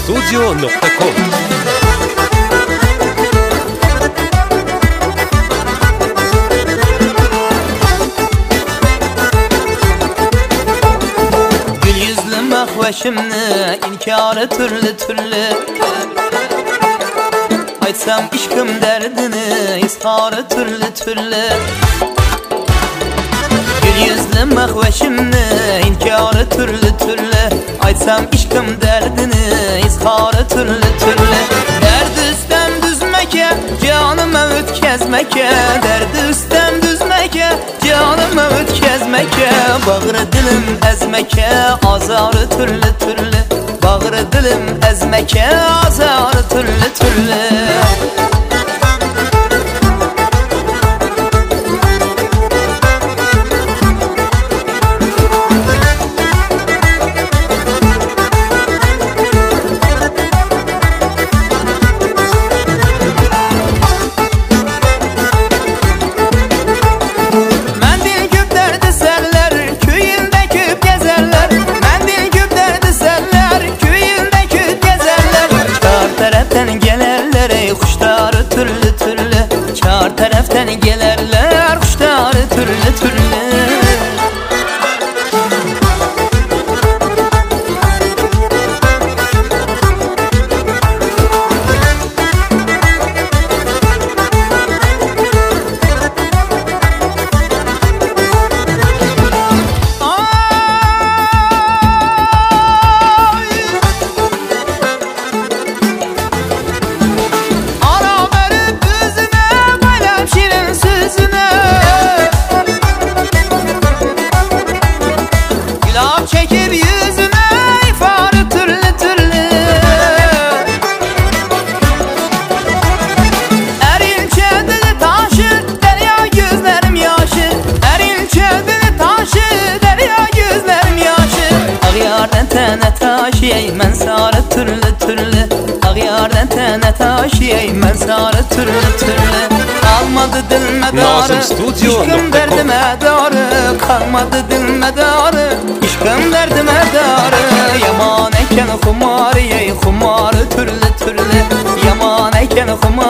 nazımstudio.com. Gül yüzlü mahveşimni inkarı türlü türlü, açsam işkım derdini izharı türlü türlü. Gül yüzlü mahveşimni inkarı türlü türlü, açsam işkım derdini izharı türlü türlü. Derdi üstem düzmeke, canıma ötkezmeke, derdi üstem düzmeke, canıma ötkezmeke. Bağrı dilim ezmeke, azarı türlü türlü, bağrı dilim ezmeke, azarı türlü türlü. Kuşları türlü türlü, çar taraftan gelerler kuşları türlü türlü. Çekip yüzüme ifarı türlü türlü, erinçe dili taşı derya gözlerim yaşı, erinçe dili taşı derya gözlerim yaşı. Ağyardan tene taşıyay men sarı türlü türlü, ağyardan tene taşıyay men sarı türlü türlü. Kalmadı dilmedarı, işkım derdime darı, kalmadı dilmedarı, işkım derdime darı. Yaman eken humarı, humarı türlü türlü, yaman eken humarı.